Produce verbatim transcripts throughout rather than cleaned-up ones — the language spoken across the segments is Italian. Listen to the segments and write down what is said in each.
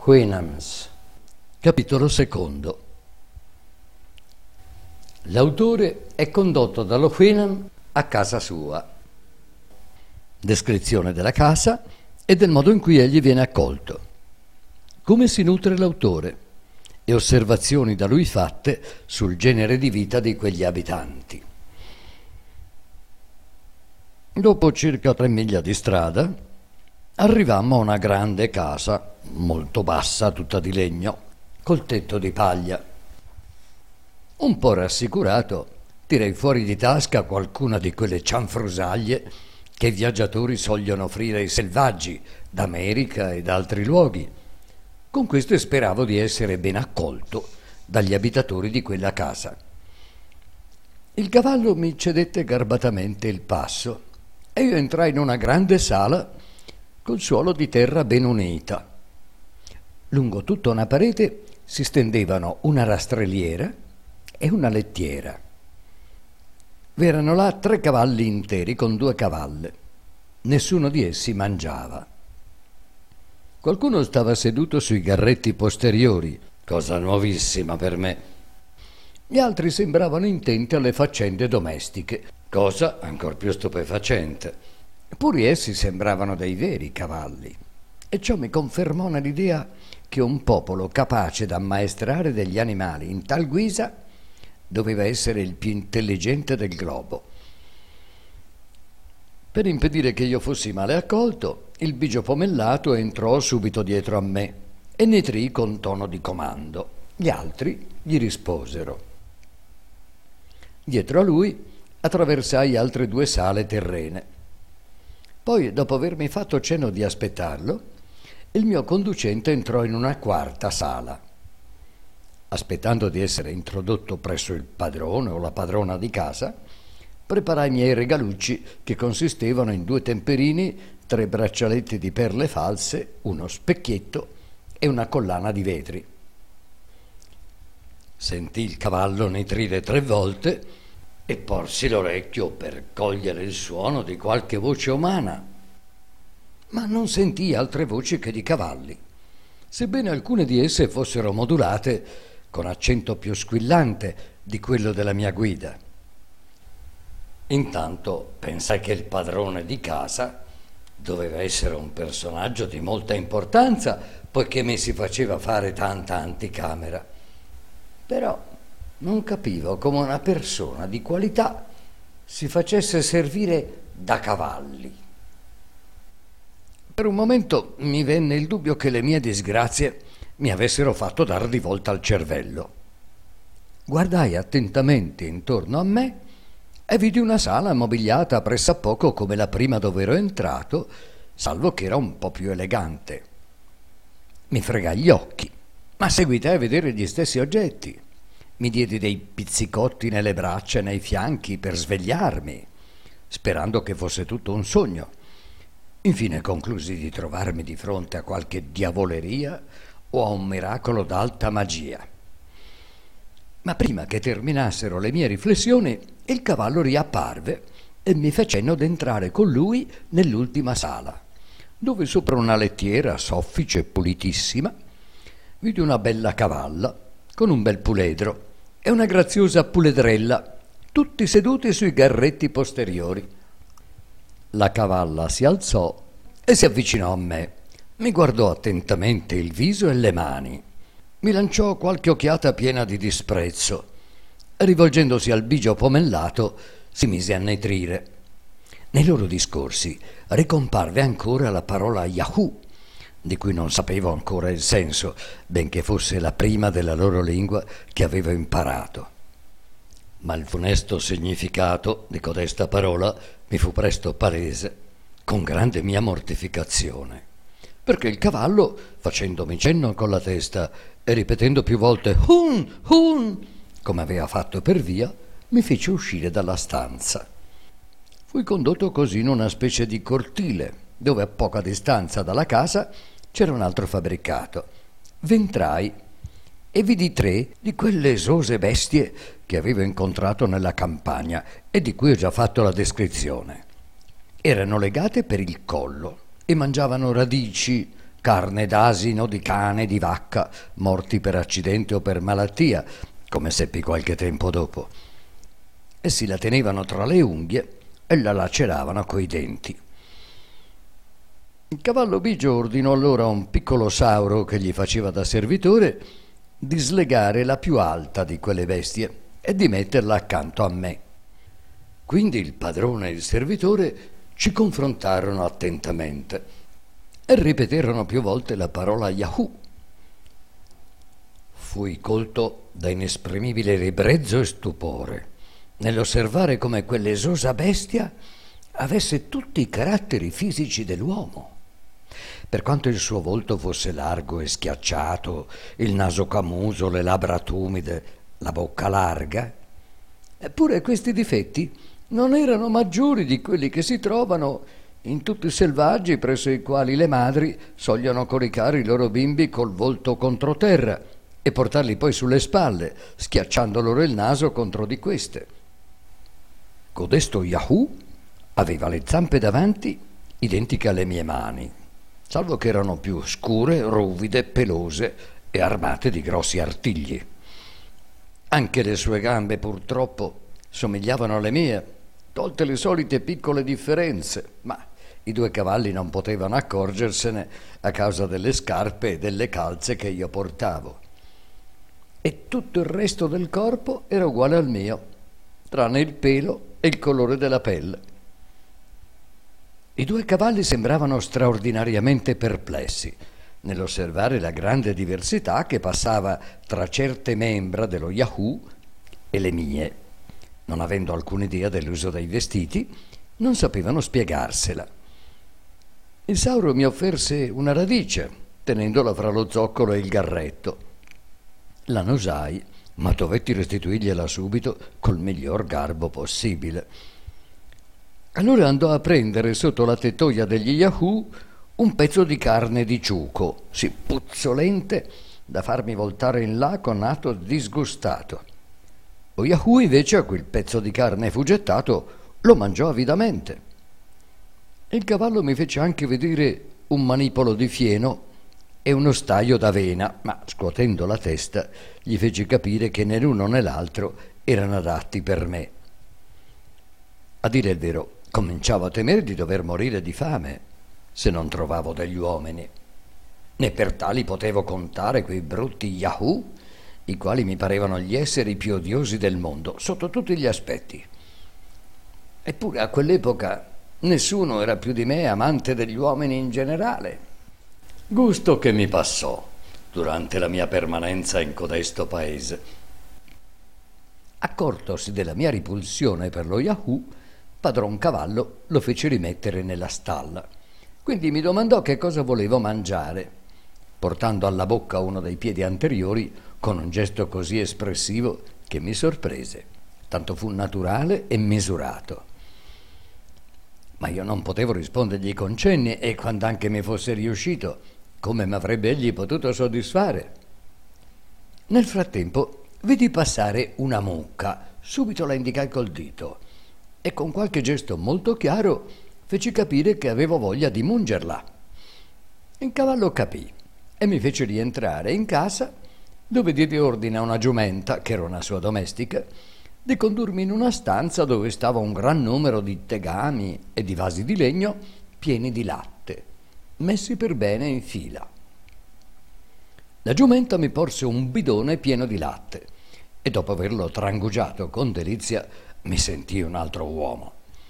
Houyhnhnms. Capitolo secondo. L'autore è condotto dallo Houyhnhnm a casa sua. Descrizione della casa e del modo in cui egli viene accolto. Come si nutre l'autore e osservazioni da lui fatte sul genere di vita di quegli abitanti. Dopo circa tre miglia di strada arrivammo a una grande casa, molto bassa, tutta di legno, col tetto di paglia. Un po' rassicurato, tirei fuori di tasca qualcuna di quelle cianfrusaglie che i viaggiatori sogliono offrire ai selvaggi d'America e da altri luoghi. Con queste speravo di essere ben accolto dagli abitatori di quella casa. Il cavallo mi cedette garbatamente il passo e io entrai in una grande sala col suolo di terra ben unita. Lungo tutta una parete si stendevano una rastrelliera e una lettiera. V'erano là tre cavalli interi con due cavalle. Nessuno di essi mangiava. Qualcuno stava seduto sui garretti posteriori, cosa nuovissima per me. Gli altri sembravano intenti alle faccende domestiche, cosa ancor più stupefacente. Pure essi sembravano dei veri cavalli, e ciò mi confermò nell'idea che un popolo capace d'ammaestrare degli animali in tal guisa doveva essere il più intelligente del globo. Per impedire che io fossi male accolto, il bigio pomellato entrò subito dietro a me e nitrì con tono di comando. Gli altri gli risposero. Dietro a lui attraversai altre due sale terrene. Poi, dopo avermi fatto cenno di aspettarlo, il mio conducente entrò in una quarta sala. Aspettando di essere introdotto presso il padrone o la padrona di casa, preparai i miei regalucci che consistevano in due temperini, tre braccialetti di perle false, uno specchietto e una collana di vetri. Sentii il cavallo nitrire tre volte e porsi l'orecchio per cogliere il suono di qualche voce umana, ma non sentii altre voci che di cavalli, sebbene alcune di esse fossero modulate con accento più squillante di quello della mia guida. Intanto pensai che il padrone di casa doveva essere un personaggio di molta importanza, poiché mi si faceva fare tanta anticamera. Però non capivo come una persona di qualità si facesse servire da cavalli. Per un momento mi venne il dubbio che le mie disgrazie mi avessero fatto dar di volta al cervello. Guardai attentamente intorno a me e vidi una sala mobiliata pressappoco come la prima dove ero entrato, salvo che era un po' più elegante. Mi fregai gli occhi, ma seguitai a vedere gli stessi oggetti. Mi diedi dei pizzicotti nelle braccia e nei fianchi per svegliarmi, sperando che fosse tutto un sogno. Infine conclusi di trovarmi di fronte a qualche diavoleria o a un miracolo d'alta magia. Ma prima che terminassero le mie riflessioni, il cavallo riapparve e mi fece cenno d'entrare con lui nell'ultima sala, dove sopra una lettiera soffice e pulitissima vidi una bella cavalla con un bel puledro e una graziosa puledrella, tutti seduti sui garretti posteriori. La cavalla si alzò e si avvicinò a me, mi guardò attentamente il viso e le mani, mi lanciò qualche occhiata piena di disprezzo e, rivolgendosi al bigio pomellato, si mise a nitrire. Nei loro discorsi ricomparve ancora la parola Yahoo, di cui non sapevo ancora il senso, benché fosse la prima della loro lingua che avevo imparato. Ma il funesto significato di codesta parola mi fu presto palese, con grande mia mortificazione, perché il cavallo, facendomi cenno con la testa e ripetendo più volte «Hun! Hun!», come aveva fatto per via, mi fece uscire dalla stanza. Fui condotto così in una specie di cortile, dove a poca distanza dalla casa c'era un altro fabbricato. V'entrai e vidi tre di quelle esose bestie che avevo incontrato nella campagna e di cui ho già fatto la descrizione. Erano legate per il collo e mangiavano radici, carne d'asino, di cane, di vacca, morti per accidente o per malattia, come seppi qualche tempo dopo. Essi la tenevano tra le unghie e la laceravano coi denti. Il cavallo bigio ordinò allora a un piccolo sauro che gli faceva da servitore di slegare la più alta di quelle bestie e di metterla accanto a me. Quindi il padrone e il servitore ci confrontarono attentamente e ripeterono più volte la parola Yahoo. Fui colto da inesprimibile ribrezzo e stupore nell'osservare come quell'esosa bestia avesse tutti i caratteri fisici dell'uomo. Per quanto il suo volto fosse largo e schiacciato, il naso camuso, le labbra tumide, la bocca larga, eppure questi difetti non erano maggiori di quelli che si trovano in tutti i selvaggi presso i quali le madri sogliono coricare i loro bimbi col volto contro terra e portarli poi sulle spalle, schiacciando loro il naso contro di queste. Codesto Yahoo aveva le zampe davanti identiche alle mie mani, salvo che erano più scure, ruvide, pelose e armate di grossi artigli. Anche le sue gambe, purtroppo, somigliavano alle mie, tolte le solite piccole differenze, ma i due cavalli non potevano accorgersene a causa delle scarpe e delle calze che io portavo. E tutto il resto del corpo era uguale al mio, tranne il pelo e il colore della pelle. I due cavalli sembravano straordinariamente perplessi nell'osservare la grande diversità che passava tra certe membra dello Yahoo e le mie. Non avendo alcuna idea dell'uso dei vestiti, non sapevano spiegarsela. Il sauro mi offerse una radice, tenendola fra lo zoccolo e il garretto. La annusai, ma dovetti restituirgliela subito col miglior garbo possibile. Allora andò a prendere sotto la tettoia degli Yahoo un pezzo di carne di ciuco, sì puzzolente da farmi voltare in là con nato disgustato. Lo Yahoo invece a quel pezzo di carne fu gettato, lo mangiò avidamente. Il cavallo mi fece anche vedere un manipolo di fieno e uno staio d'avena, ma scuotendo la testa gli fece capire che né l'uno né l'altro erano adatti per me. A dire il vero, cominciavo a temere di dover morire di fame se non trovavo degli uomini. Né per tali potevo contare quei brutti Yahoo, i quali mi parevano gli esseri più odiosi del mondo, sotto tutti gli aspetti. Eppure a quell'epoca nessuno era più di me amante degli uomini in generale. Gusto che mi passò durante la mia permanenza in codesto paese. Accortosi della mia ripulsione per lo Yahoo, padron cavallo lo fece rimettere nella stalla. Quindi mi domandò che cosa volevo mangiare, portando alla bocca uno dei piedi anteriori con un gesto così espressivo che mi sorprese, tanto fu naturale e misurato. Ma io non potevo rispondergli con cenni e quando anche mi fosse riuscito, come mi avrebbe egli potuto soddisfare? Nel frattempo vidi passare una mucca, subito la indicai col dito e con qualche gesto molto chiaro feci capire che avevo voglia di mungerla. Il cavallo capì e mi fece rientrare in casa, dove diede ordine a una giumenta, che era una sua domestica, di condurmi in una stanza dove stava un gran numero di tegami e di vasi di legno pieni di latte, messi per bene in fila. La giumenta mi porse un bidone pieno di latte e dopo averlo trangugiato con delizia mi sentii un altro uomo.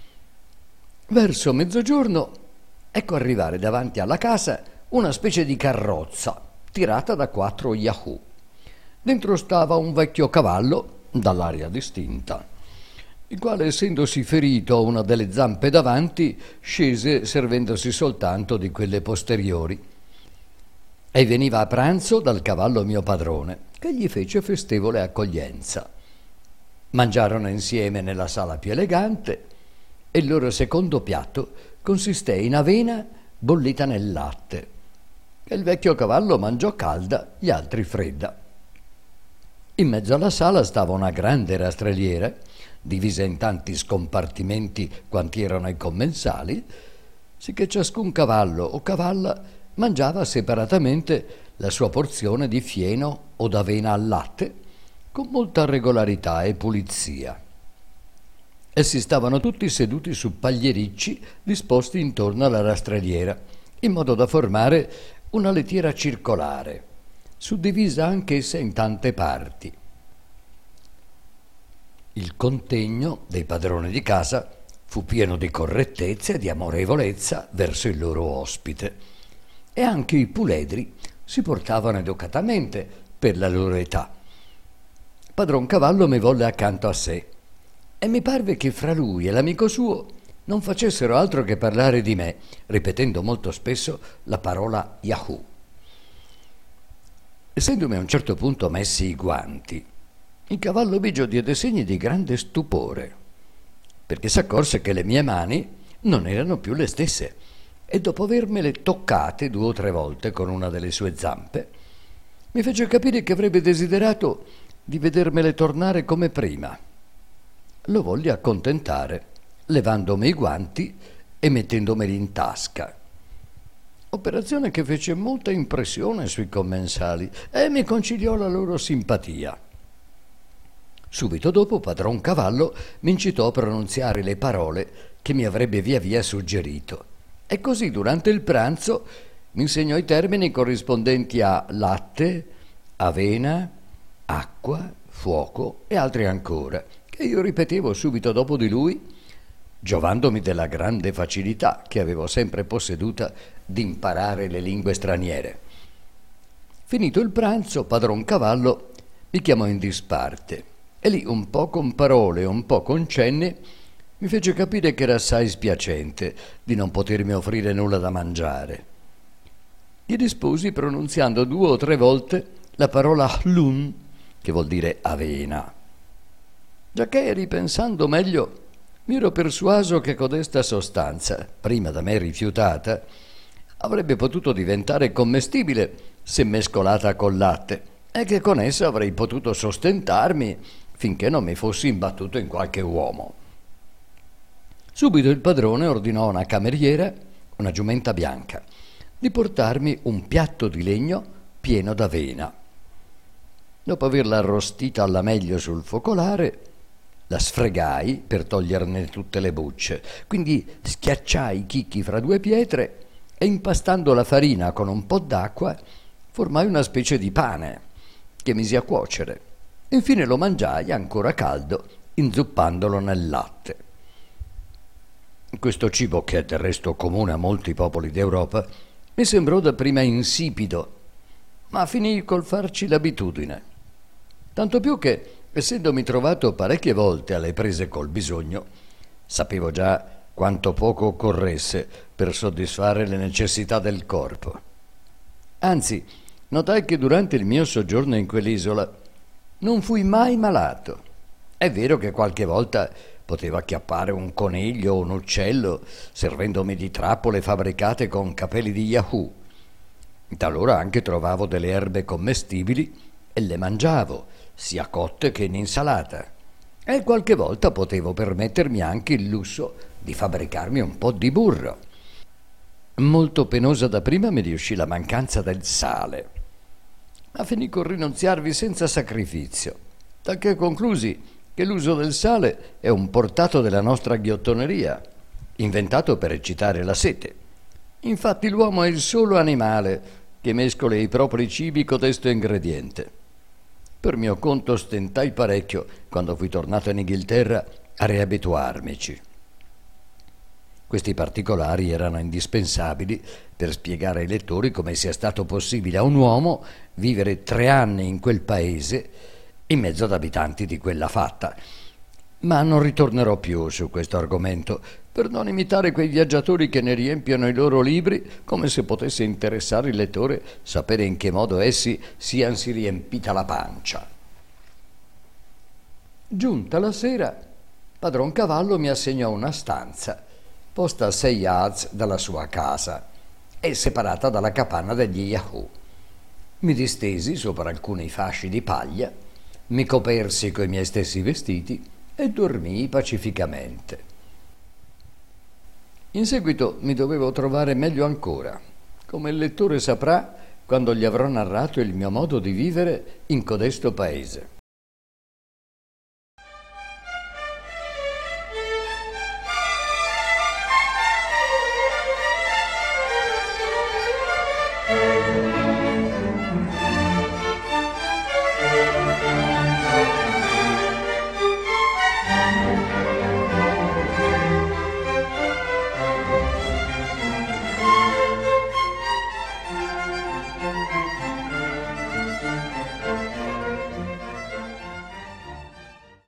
Verso mezzogiorno ecco arrivare davanti alla casa una specie di carrozza tirata da quattro Yahoo. Dentro stava un vecchio cavallo dall'aria distinta, il quale, essendosi ferito a una delle zampe davanti, scese servendosi soltanto di quelle posteriori e veniva a pranzo dal cavallo mio padrone, che gli fece festevole accoglienza. Mangiarono insieme nella sala più elegante e il loro secondo piatto consisté in avena bollita nel latte, che il vecchio cavallo mangiò calda, gli altri fredda. In mezzo alla sala stava una grande rastrelliera, divisa in tanti scompartimenti quanti erano i commensali, sicché ciascun cavallo o cavalla mangiava separatamente la sua porzione di fieno o d'avena al latte con molta regolarità e pulizia. Essi stavano tutti seduti su pagliericci disposti intorno alla rastrelliera, in modo da formare una lettiera circolare, suddivisa anch'essa in tante parti. Il contegno dei padroni di casa fu pieno di correttezza e di amorevolezza verso il loro ospite, e anche i puledri si portavano educatamente per la loro età. Padron Cavallo mi volle accanto a sé e mi parve che fra lui e l'amico suo non facessero altro che parlare di me, ripetendo molto spesso la parola Yahoo. Essendomi a un certo punto messi i guanti, il cavallo bigio diede segni di grande stupore, perché s'accorse che le mie mani non erano più le stesse, e dopo avermele toccate due o tre volte con una delle sue zampe, mi fece capire che avrebbe desiderato di vedermele tornare come prima. Lo volli accontentare, levandomi i guanti e mettendomeli in tasca. Operazione che fece molta impressione sui commensali e mi conciliò la loro simpatia. Subito dopo padron Cavallo mi incitò a pronunziare le parole che mi avrebbe via via suggerito, e così durante il pranzo mi insegnò i termini corrispondenti a latte, avena, acqua, fuoco e altri ancora, che io ripetevo subito dopo di lui, giovandomi della grande facilità che avevo sempre posseduta di imparare le lingue straniere. Finito il pranzo, padron Cavallo mi chiamò in disparte e lì, un po' con parole e un po' con cenni, mi fece capire che era assai spiacente di non potermi offrire nulla da mangiare. Gli risposi pronunziando due o tre volte la parola hlun, che vuol dire avena. Giacché, ripensando meglio, mi ero persuaso che codesta sostanza, prima da me rifiutata, avrebbe potuto diventare commestibile se mescolata col latte, e che con essa avrei potuto sostentarmi finché non mi fossi imbattuto in qualche uomo. Subito il padrone ordinò a una cameriera, una giumenta bianca, di portarmi un piatto di legno pieno d'avena. Dopo averla arrostita alla meglio sul focolare, la sfregai per toglierne tutte le bucce, quindi schiacciai i chicchi fra due pietre e, impastando la farina con un po' d'acqua, formai una specie di pane che misi a cuocere. Infine lo mangiai ancora caldo, inzuppandolo nel latte. Questo cibo, che è del resto comune a molti popoli d'Europa, mi sembrò dapprima insipido, ma finì col farci l'abitudine. Tanto più che, essendomi trovato parecchie volte alle prese col bisogno, sapevo già quanto poco occorresse per soddisfare le necessità del corpo. Anzi, notai che durante il mio soggiorno in quell'isola non fui mai malato. È vero che qualche volta potevo acchiappare un coniglio o un uccello, servendomi di trappole fabbricate con capelli di Yahoo. Talora anche trovavo delle erbe commestibili e le mangiavo, sia cotte che in insalata. E qualche volta potevo permettermi anche il lusso di fabbricarmi un po' di burro. Molto penosa dapprima mi riuscì la mancanza del sale, ma finì col rinunziarvi senza sacrificio, talché conclusi che l'uso del sale è un portato della nostra ghiottoneria, inventato per eccitare la sete. Infatti l'uomo è il solo animale che mescola i propri cibi codesto ingrediente. Per mio conto stentai parecchio, quando fui tornato in Inghilterra, a riabituarmici. Questi particolari erano indispensabili per spiegare ai lettori come sia stato possibile a un uomo vivere tre anni in quel paese in mezzo ad abitanti di quella fatta. Ma non ritornerò più su questo argomento, per non imitare quei viaggiatori che ne riempiono i loro libri, come se potesse interessare il lettore sapere in che modo essi siansi riempita la pancia. Giunta la sera, padron Cavallo mi assegnò una stanza, posta a sei yards dalla sua casa e separata dalla capanna degli Yahoo. Mi distesi sopra alcuni fasci di paglia, mi copersi coi miei stessi vestiti e dormii pacificamente. In seguito mi dovevo trovare meglio ancora, come il lettore saprà quando gli avrò narrato il mio modo di vivere in codesto paese.